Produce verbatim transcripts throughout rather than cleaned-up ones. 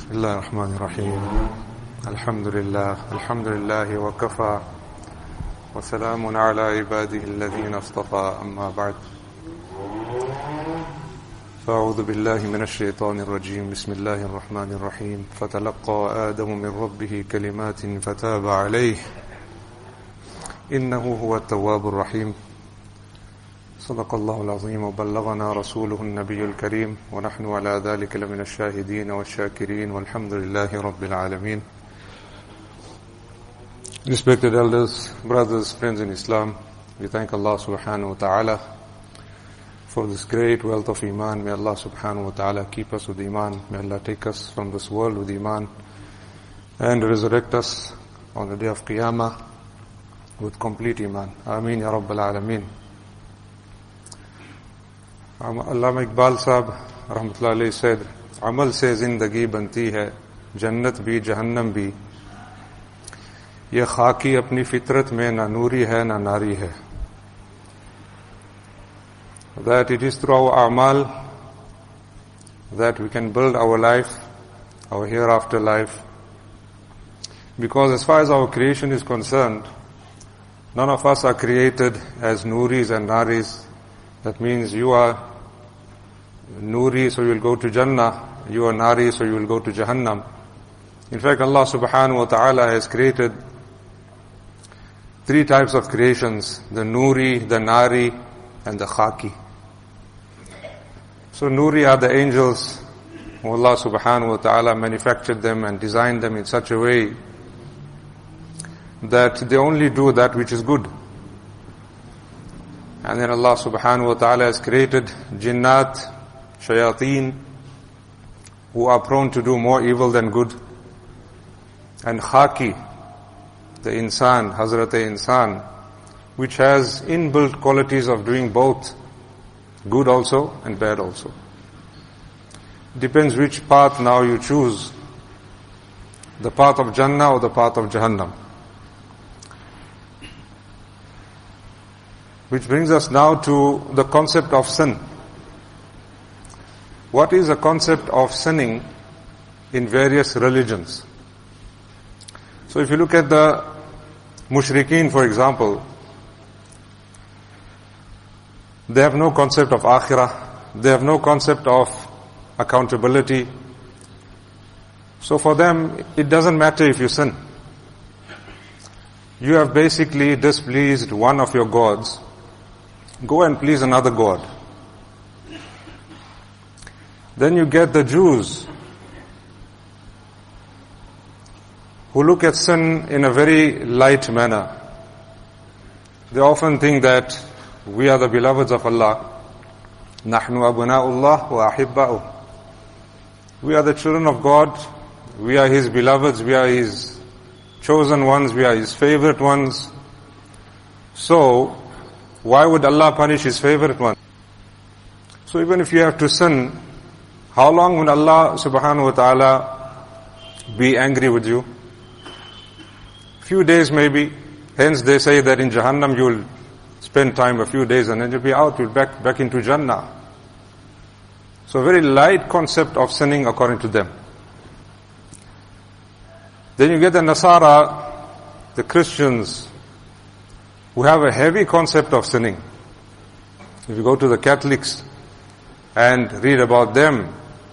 بسم الله الرحمن الرحيم الحمد لله الحمد لله وكفى وسلام على عباده الذين اصطفى أما بعد فأعوذ بالله من الشيطان الرجيم بسم الله الرحمن الرحيم فتلقى آدم من ربه كلمات فتاب عليه إنه هو التواب الرحيم صدق الله العظيم وبلغنا رسوله النبي الكريم ونحن على ذلك لمن الشاهدين والشاكرين والحمد لله رب العالمين. Respected elders, brothers, friends in Islam, we thank Allah subhanahu wa ta'ala for this great wealth of Iman. May Allah subhanahu wa ta'ala keep us with Iman. May Allah take us from this world with Iman and resurrect us on the day of Qiyamah with complete Iman. Ameen ya Rabbal Alameen. Allama Iqbal Sahab rahmatullahi alayhi said, Amal se zindagi banti hai, jannat bhi, jahannam bhi. Ye khaki apni fitrat mein na noori hai, na nari hai. That it is through our amal that we can build our life, our hereafter life. Because as far as our creation is concerned, none of us are created as nooris and naris. That means you are Noori, so you will go to Jannah. You are Nari, so you will go to Jahannam. In fact, Allah subhanahu wa ta'ala has created three types of creations: the Noori, the Nari, and the Khaki. So Noori are the angels. Allah subhanahu wa ta'ala manufactured them and designed them in such a way that they only do that which is good. And then Allah subhanahu wa ta'ala has created jinnat, shayateen, who are prone to do more evil than good. And khaki, the insan, Hazrat insan, which has inbuilt qualities of doing both, good also and bad also. Depends which path now you choose, the path of Jannah or the path of Jahannam. Which brings us now to the concept of sin. What is the concept of sinning in various religions? So if you look at the mushrikeen, for example, they have no concept of akhirah, they have no concept of accountability. So for them, it doesn't matter if you sin. You have basically displeased one of your gods. Go and please another god. Then you get the Jews, who look at sin in a very light manner. They often think that we are the beloveds of Allah. Nahnu abna'ullah wa ahibba'uh. We are the children of God. We are His beloveds. We are His chosen ones. We are His favorite ones. So, why would Allah punish His favorite one? So even if you have to sin, how long will Allah subhanahu wa ta'ala be angry with you? Few days maybe. Hence they say that in Jahannam you will spend time a few days and then you'll be out, you'll back, back into Jannah. So a very light concept of sinning according to them. Then you get the Nasara, the Christians, who have a heavy concept of sinning. If you go to the Catholics and read about them,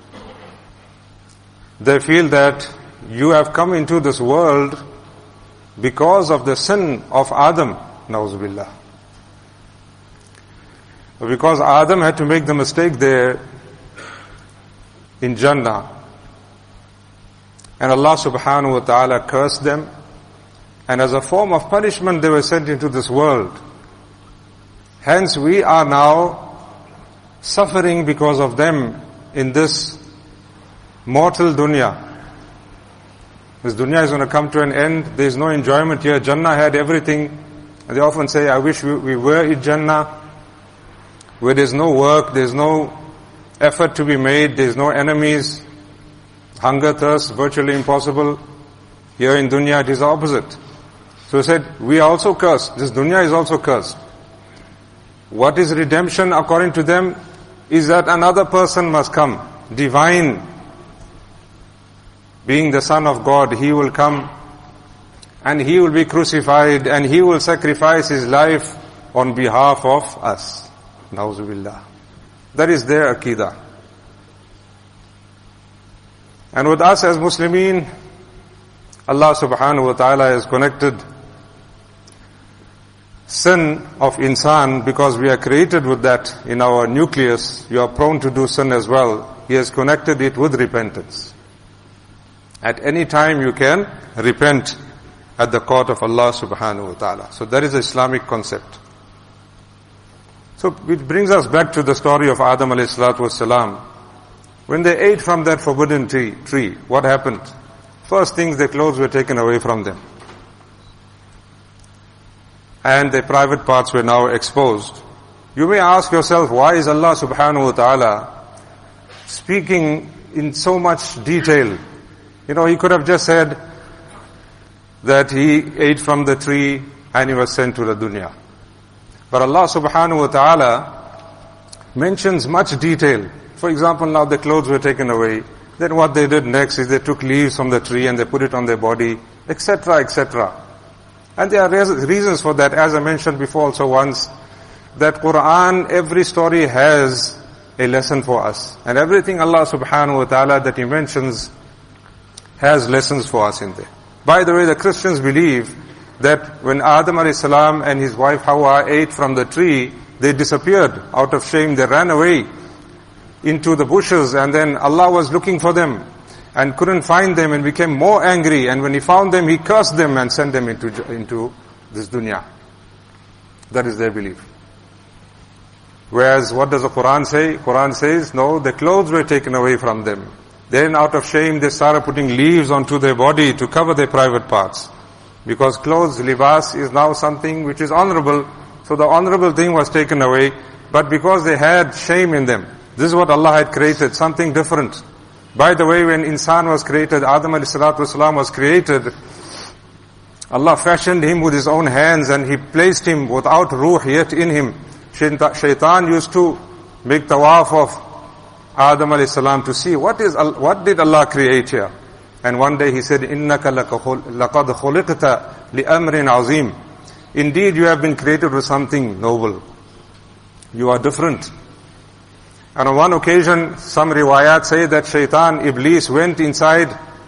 they feel that you have come into this world because of the sin of Adam, na'uzubillah. Because Adam had to make the mistake there in Jannah. And Allah subhanahu wa ta'ala cursed them. And as a form of punishment, they were sent into this world. Hence, we are now suffering because of them in this mortal dunya. This dunya is going to come to an end. There is no enjoyment here. Jannah had everything. And they often say, I wish we, we were in Jannah, where there's no work, there's no effort to be made, there's no enemies, hunger, thirst, virtually impossible. Here in dunya, it is the opposite. So he said, we are also cursed. This dunya is also cursed. What is redemption according to them is that another person must come, divine, being the Son of God, He will come and He will be crucified and He will sacrifice His life on behalf of us. Na'udhu billah. That is their Aqidah. And with us as Muslimin, Allah subhanahu wa ta'ala has connected sin of insan, because we are created with that in our nucleus. You are prone to do sin as well. He has connected it with repentance. At any time you can repent at the court of Allah subhanahu wa ta'ala. So that is the Islamic concept. So it brings us back to the story of Adam alayhi salatu wasalam. When they ate from that forbidden tree, tree, what happened? First things, their clothes were taken away from them. And their private parts were now exposed. You may ask yourself, why is Allah subhanahu wa ta'ala speaking in so much detail? You know, He could have just said that He ate from the tree and He was sent to the dunya. But Allah subhanahu wa ta'ala mentions much detail. For example, now the clothes were taken away. Then what they did next is they took leaves from the tree and they put it on their body, et cetera, et cetera. And there are reasons for that, as I mentioned before also once, that Quran, every story has a lesson for us. And everything Allah subhanahu wa ta'ala that He mentions has lessons for us in there. By the way, the Christians believe that when Adam alayhi salam and his wife Hawa ate from the tree, they disappeared out of shame. They ran away into the bushes, and then Allah was looking for them and couldn't find them and became more angry. And when He found them, He cursed them and sent them into, into this dunya. That is their belief. Whereas what does the Quran say? Quran says, no, the clothes were taken away from them. Then out of shame they started putting leaves onto their body to cover their private parts. Because clothes, libas, is now something which is honorable. So the honorable thing was taken away. But because they had shame in them, this is what Allah had created, something different. By the way, when insan was created, Adam alayhi salatu wasalam was created, Allah fashioned him with His own hands and He placed him without ruh yet in him. Shaitan used to make tawaf of Adam alayhi salam to see what is what did Allah create here. And one day he said, إِنَّكَ لَقَدْ خُلِقْتَ لِأَمْرٍ عَظِيمٍ. Indeed, you have been created with something noble. You are different. And on one occasion, some riwayat say that Shaitan, Iblis, went inside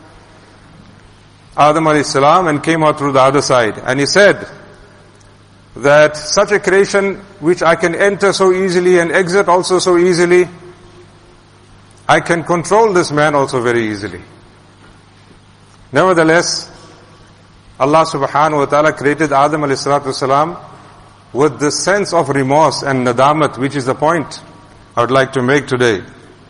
Adam alayhi salam and came out through the other side. And he said that such a creation which I can enter so easily and exit also so easily, I can control this man also very easily. Nevertheless, Allah subhanahu wa ta'ala created Adam alayhi salatu wasalam with this sense of remorse and nadamat, which is the point I would like to make today.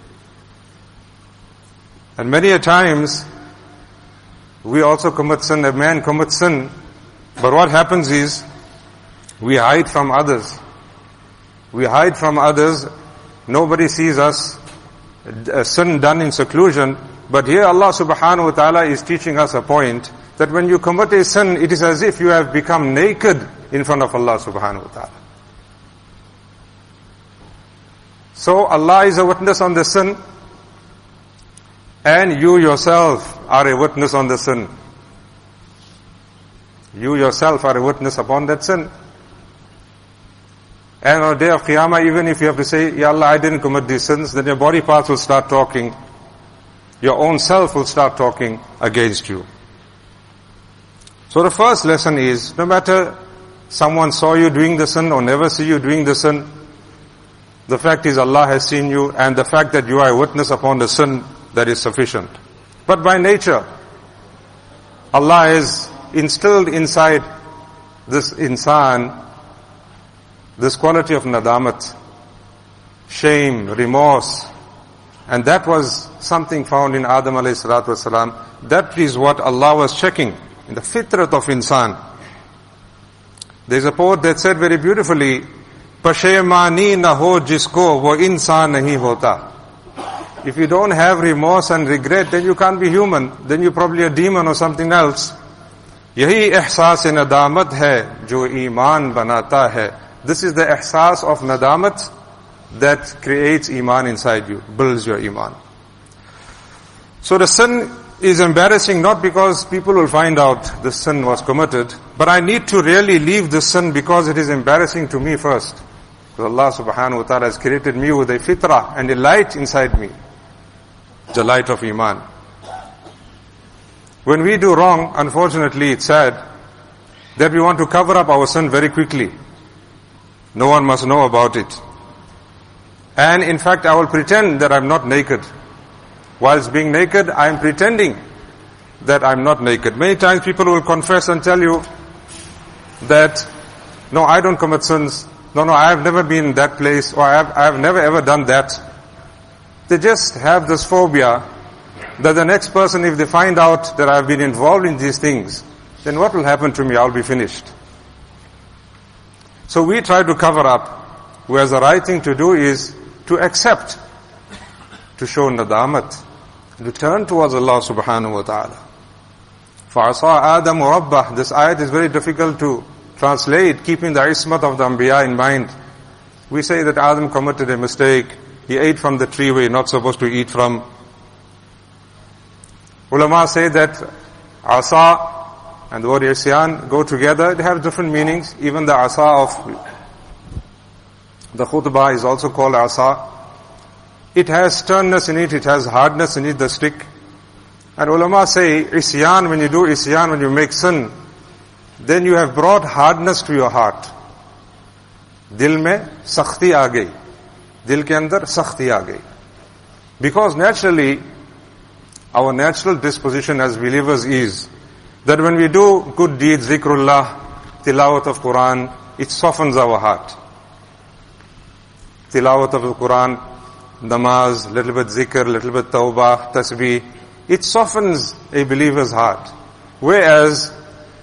And many a times, we also commit sin, a man commits sin, but what happens is, we hide from others. We hide from others, nobody sees us, a sin done in seclusion, but here Allah subhanahu wa ta'ala is teaching us a point, that when you commit a sin, it is as if you have become naked in front of Allah subhanahu wa ta'ala. So Allah is a witness on the sin, and you yourself are a witness on the sin. You yourself are a witness upon that sin. And on the day of Qiyamah, even if you have to say, Ya Allah, I didn't commit these sins, then your body parts will start talking. Your own self will start talking against you. So the first lesson is, no matter someone saw you doing the sin or never see you doing the sin, the fact is Allah has seen you, and the fact that you are a witness upon the sin, that is sufficient. But by nature, Allah has instilled inside this insan this quality of nadamat, shame, remorse, and that was something found in Adam alayhi salatu wasalam. That is what Allah was checking in the fitrat of insan. There's a poet that said very beautifully, Pashemani na ho jisko wo insan nahi hota. If you don't have remorse and regret, then you can't be human. Then you're probably a demon or something else. Yahi ihsaas nadamat hai jo iman banata hai. This is the ihsaas of nadamat that creates iman inside you, builds your iman. So the sin is embarrassing not because people will find out the sin was committed, but I need to really leave the sin because it is embarrassing to me first. Because Allah subhanahu wa ta'ala has created me with a fitrah and a light inside me. The light of Iman. When we do wrong, unfortunately it's sad that we want to cover up our sin very quickly. No one must know about it. And in fact, I will pretend that I'm not naked. Whilst being naked, I am pretending that I'm not naked. Many times people will confess and tell you that, no, I don't commit sins. No, no, I have never been in that place, or I have, I have never ever done that. They just have this phobia that the next person, if they find out that I have been involved in these things, then what will happen to me? I'll be finished. So we try to cover up, whereas the right thing to do is to accept, to show nadamat, to turn towards Allah subhanahu wa ta'ala. فَعَصَىٰ آدَمُ رَبَّهُ. This ayat is very difficult to translate, keeping the ismat of the Anbiya in mind. We say that Adam committed a mistake. He ate from the tree where you're not supposed to eat from. Ulama say that asa and the word isyan go together. They have different meanings. Even the asa of the khutbah is also called asa. It has sternness in it, it has hardness in it, the stick. And ulama say, isyan, when you do isyan, when you make sin, then you have brought hardness to your heart. Dil mein sakhti aa gayi. Dil ke andar sakhti aa gayi. Because naturally, our natural disposition as believers is that when we do good deeds, zikrullah, tilawat of Quran, it softens our heart. Tilawat of the Quran, namaz, little bit zikr, little bit tawbah, tasbih, it softens a believer's heart. Whereas,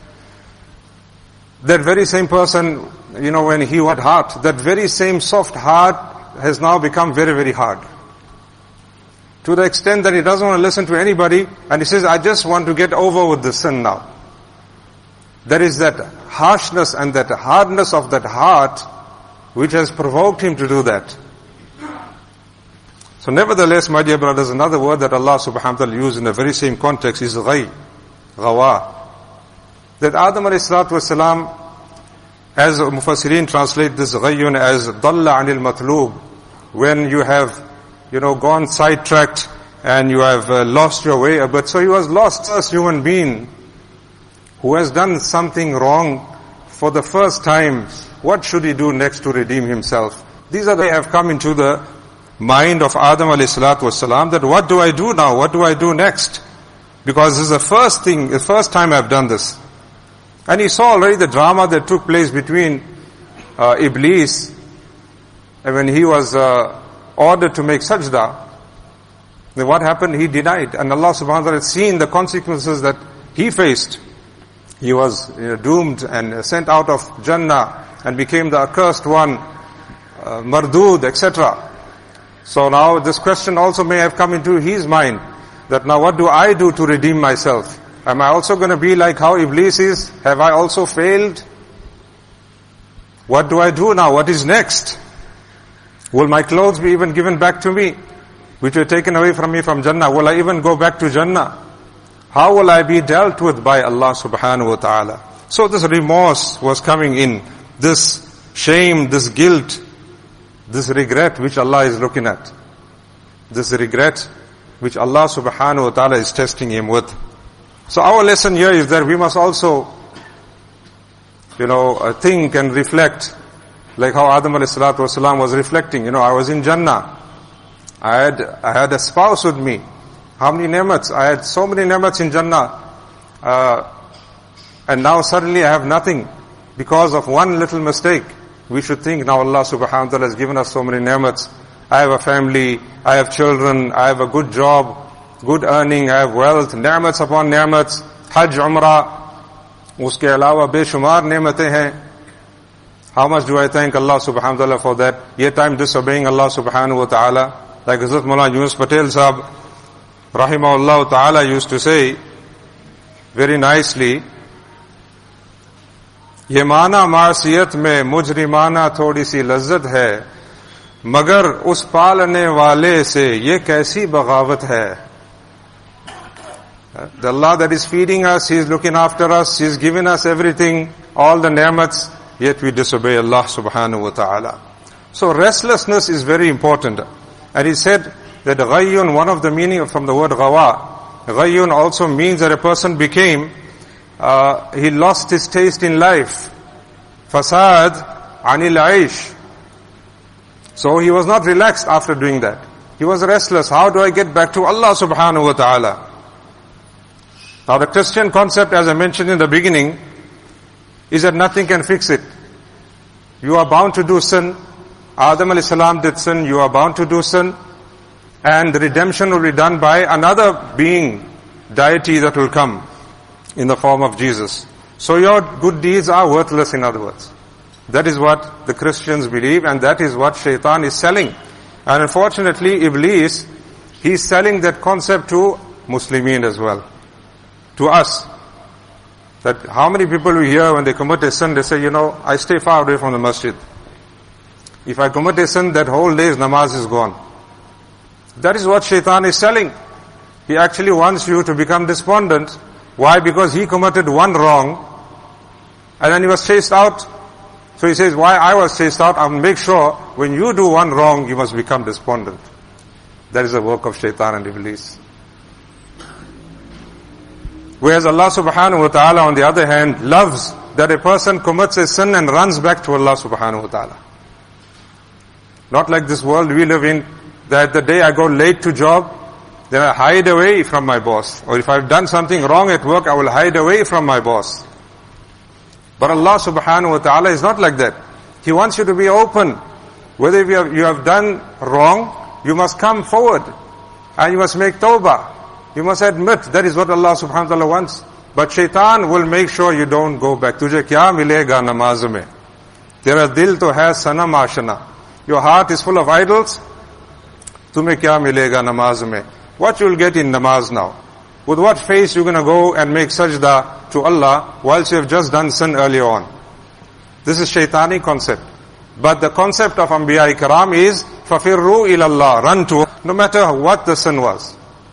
that very same person, you know, when he had heart, that very same soft heart has now become very, very hard. To the extent that he doesn't want to listen to anybody, and he says, I just want to get over with the sin now. There is that harshness and that hardness of that heart which has provoked him to do that. So nevertheless, my dear brothers, another word that Allah subhanahu wa ta'ala used in the very same context is ghay, ghawa. That Adam alayhi salatu wasalam, as Mufassirin translate this ghayyun as dalla anil matlub, when you have, you know, gone sidetracked and you have uh, lost your way a bit. So he was lost, first human being who has done something wrong for the first time. What should he do next to redeem himself? These are the have come into the mind of Adam alayhi salatu wasalam, that what do I do now? What do I do next? Because this is the first thing, the first time I've done this. And he saw already the drama that took place between uh, Iblis, and when he was uh, ordered to make sajda, then what happened? He denied. And Allah subhanahu wa ta'ala had seen the consequences that he faced. He was you know, doomed and sent out of Jannah and became the accursed one, uh, mardud, et cetera. So now this question also may have come into his mind, that now what do I do to redeem myself? Am I also going to be like how Iblis is? Have I also failed? What do I do now? What is next? Will my clothes be even given back to me, which were taken away from me from Jannah? Will I even go back to Jannah? How will I be dealt with by Allah subhanahu wa ta'ala? So this remorse was coming in, this shame, this guilt, this regret which Allah is looking at. This regret which Allah subhanahu wa ta'ala is testing him with. So our lesson here is that we must also, you know, uh, think and reflect, like how Adam alayhi salatu wasalam was reflecting. You know, I was in Jannah. I had, I had a spouse with me. How many ni'mats? I had so many ni'mats in Jannah. Uh, and now suddenly I have nothing because of one little mistake. We should think now Allah subhanahu wa ta'ala has given us so many ni'mats. I have a family, I have children, I have a good job, good earning, I have wealth, ni'mats upon ni'mats, Hajj, Umrah, uske alawa beshumar ni'matein hain. How much do I thank Allah subhanahu wa ta'ala for that? Yet I'm disobeying Allah subhanahu wa ta'ala. Like Hazrat Mullah Yunus Patel Sahab, rahimahullah ta'ala, used to say very nicely, ये माना मासियत में मुजरिमाना थोड़ी सी लज्जत है, मगर उस पालने वाले से ये कैसी बगावत है. The Allah that is feeding us, He is looking after us, He is giving us everything, all the ni'mats, yet we disobey Allah subhanahu wa ta'ala. So restlessness is very important. And He said that ghayyun, one of the meaning from the word ghawa, ghayyun also means that a person became, uh, he lost his taste in life. Fasad anil aish. So he was not relaxed after doing that. He was restless. How do I get back to Allah subhanahu wa ta'ala? Now the Christian concept, as I mentioned in the beginning, is that nothing can fix it. You are bound to do sin. Adam alayhi salam did sin. You are bound to do sin. And the redemption will be done by another being, deity that will come in the form of Jesus. So your good deeds are worthless, in other words. That is what the Christians believe, and that is what Shaitan is selling. And unfortunately, Iblis, he is selling that concept to Muslimin as well. To us. That how many people we hear when they commit a sin, they say, you know, I stay far away from the masjid. If I commit a sin, that whole day's namaz is gone. That is what Shaitan is selling. He actually wants you to become despondent. Why? Because he committed one wrong, and then he was chased out. So he says, why I was chased out, I'll make sure when you do one wrong, you must become despondent. That is the work of Shaitan and Iblis. Whereas Allah subhanahu wa ta'ala, on the other hand, loves that a person commits a sin and runs back to Allah subhanahu wa ta'ala. Not like this world we live in, that the day I go late to job, then I hide away from my boss. Or if I've done something wrong at work, I will hide away from my boss. But Allah subhanahu wa ta'ala is not like that. He wants you to be open. Whether you have, you have done wrong, you must come forward. And you must make tawbah. You must admit that is what Allah subhanahu wa ta'ala wants. But Shaitan will make sure you don't go back. Tujhe kya milega namaz mein? Tera dil to hai sanam ashana. Your heart is full of idols. Tumhe kya milega namaz mein? What you will get in namaz now? With what face you going to go and make sajda to Allah whilst you have just done sin earlier on? This is Shaitani concept. But the concept of Anbiya Ikram is, فَفِرُّوا إِلَى اللَّهِ, run to, no matter what the sin was.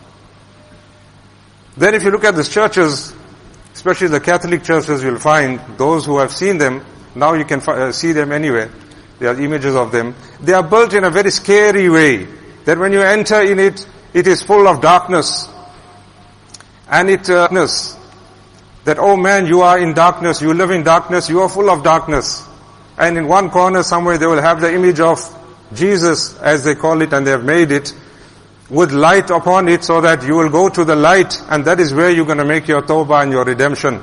Then if you look at these churches, especially the Catholic churches, you'll find those who have seen them, now you can uh, see them anywhere. There are images of them. They are built in a very scary way, that when you enter in it, it is full of darkness. And it, uh, that, oh man, you are in darkness, you live in darkness, you are full of darkness. And in one corner somewhere they will have the image of Jesus, as they call it, and they have made it, with light upon it, so that you will go to the light, and that is where you're going to make your tawbah and your redemption.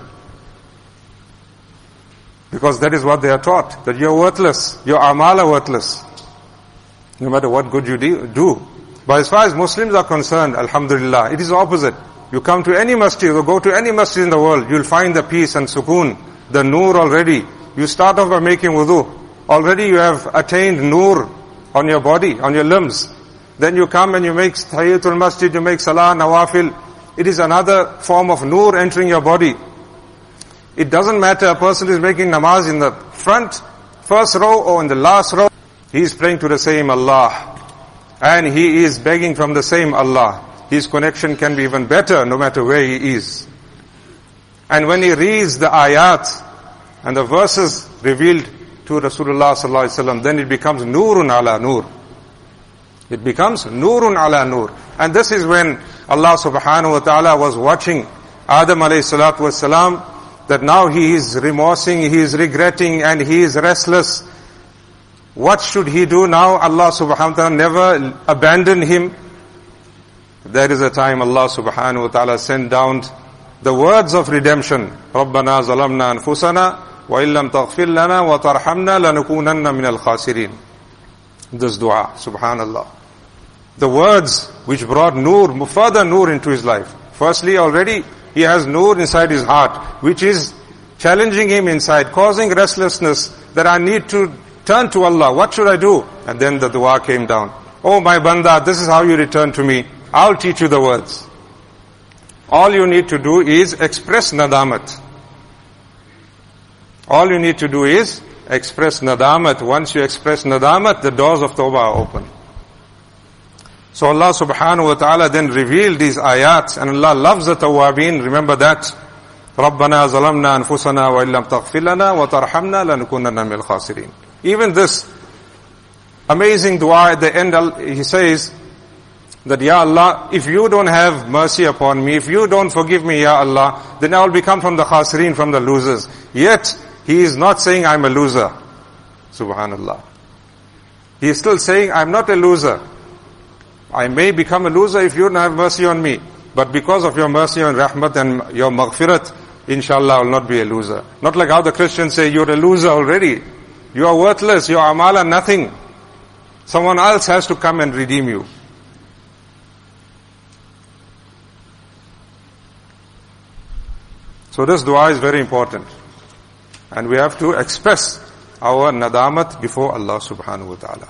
Because that is what they are taught, that you're worthless, your amal are worthless, no matter what good you do. But as far as Muslims are concerned, alhamdulillah, it is the opposite. You come to any masjid or go to any masjid in the world, you'll find the peace and sukoon, the nur already. You start off by making wudu. Already you have attained nur on your body, on your limbs. Then you come and you make tahiyatul masjid, you make salah, nawafil. It is another form of nur entering your body. It doesn't matter, a person is making namaz in the front, first row or in the last row. He is praying to the same Allah. And he is begging from the same Allah. His connection can be even better no matter where he is. And when he reads the ayat and the verses revealed to Rasulullah sallallahu alaihi wasallam, then it becomes nurun ala nur. It becomes nurun ala nur. And this is when Allah subhanahu wa ta'ala was watching Adam alayhi salatu wasalam, that now he is remorsing, he is regretting, and he is restless. What should he do now? Allah subhanahu wa ta'ala never abandoned him. There is a time Allah subhanahu wa ta'ala sent down the words of redemption. رَبَّنَا ظَلَمْنَا أَنفُسَنَا وَإِن لَّمْ تَغْفِرْ لَنَا وَتَرْحَمْنَا لَنَكُونَنَّ مِنَ الْخَاسِرِينَ. This dua, subhanallah. The words which brought nur, further nur into his life. Firstly, already he has nur inside his heart, which is challenging him inside, causing restlessness, that I need to turn to Allah. What should I do? And then the dua came down. Oh my banda, this is how you return to me. I'll teach you the words. All you need to do is express nadamat. All you need to do is express nadamat. Once you express nadamat, the doors of tawbah are open. So Allah subhanahu wa ta'ala then revealed these ayats, and Allah loves the tawwabin. Remember that. رَبَّنَا ظَلَمْنَا أَنفُسَنَا وَإِن لَمْ تَغْفِرْ لَنَا وَتَرْحَمْنَا لَنَكُونَنَّ مِنَ الْخَاسِرِينَ. Even this amazing dua at the end, he says that, Ya Allah, if you don't have mercy upon me, if you don't forgive me, Ya Allah, then I will become from the khasirin, from the losers. Yet, he is not saying I'm a loser. Subhanallah. He is still saying, I'm not a loser. I may become a loser if you don't have mercy on me. But because of your mercy and rahmat and your maghfirat, inshallah I will not be a loser. Not like how the Christians say, you're a loser already. You are worthless, your amal are nothing. Someone else has to come and redeem you. So this dua is very important. And we have to express our nadamat before Allah subhanahu wa ta'ala.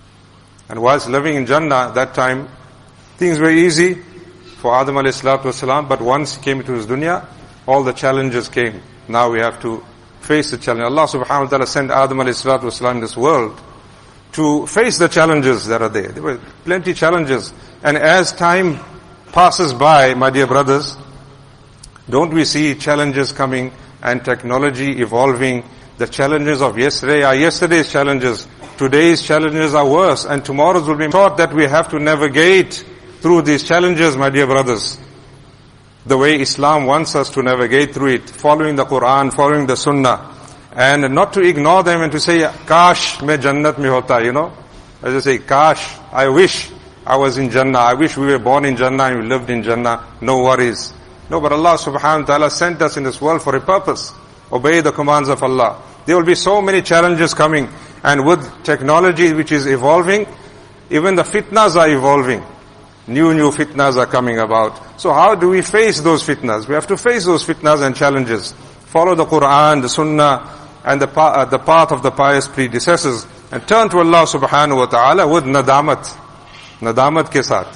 And whilst living in Jannah, that time, things were easy for Adam alayhi salatu wasalam, but once he came into his dunya, all the challenges came. Now we have to face the challenge. Allah subhanahu wa ta'ala sent Adam alayhi salatu wasalam in this world to face the challenges that are there. There were plenty challenges. And as time passes by, my dear brothers, don't we see challenges coming and technology evolving? The challenges of yesterday are yesterday's challenges. Today's challenges are worse, and tomorrow's will be taught that we have to navigate through these challenges, my dear brothers. The way Islam wants us to navigate through it, following the Quran, following the Sunnah, and not to ignore them and to say, Kash, mein Jannat mein hota, you know. As I say, Kash, I wish I was in Jannah, I wish we were born in Jannah and we lived in Jannah, no worries. No, but Allah subhanahu wa ta'ala sent us in this world for a purpose. Obey the commands of Allah. There will be so many challenges coming, and with technology which is evolving, even the fitnas are evolving. New, new fitnas are coming about. So how do we face those fitnas? We have to face those fitnas and challenges. Follow the Quran, the Sunnah, and the, uh, the path of the pious predecessors, and turn to Allah subhanahu wa ta'ala with nadamat. Nadamat ke saath.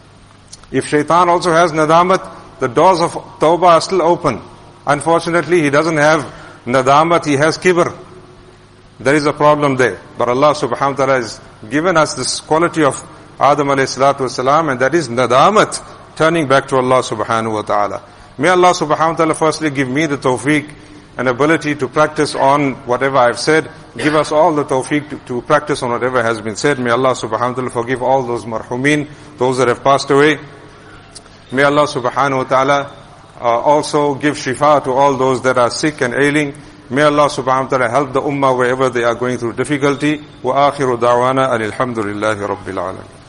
If shaitan also has nadamat, the doors of tawbah are still open. Unfortunately, he doesn't have nadamat, he has kibr. There is a problem there. But Allah subhanahu wa ta'ala has given us this quality of Adam alayhi salatu wasalam, and that is nadamat, turning back to Allah subhanahu wa ta'ala. May Allah subhanahu wa ta'ala firstly give me the tawfiq and ability to practice on whatever I've said. Give us all the tawfiq to, to practice on whatever has been said. May Allah subhanahu wa ta'ala forgive all those marhumin, those that have passed away. May Allah subhanahu wa ta'ala uh, also give shifa to all those that are sick and ailing. May Allah subhanahu wa ta'ala help the ummah wherever they are going through difficulty. Wa akhiru da'wana alhamdulillahi rabbil alamin.